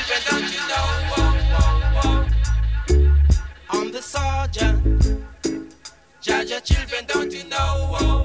children, don't you know? I'm the sergeant. Judge your children, don't you know?